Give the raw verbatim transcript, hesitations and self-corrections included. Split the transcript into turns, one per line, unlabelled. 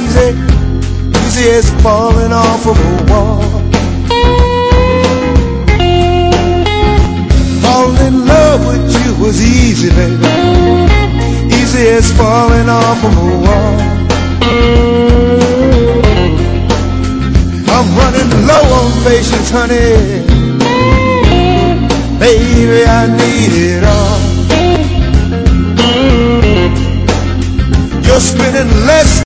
easy, easy as falling off of a wall. Falling in love with you was easy, baby, easy as falling off of a wall. I'm running low on patience, honey. Baby, I need it all. You're spending less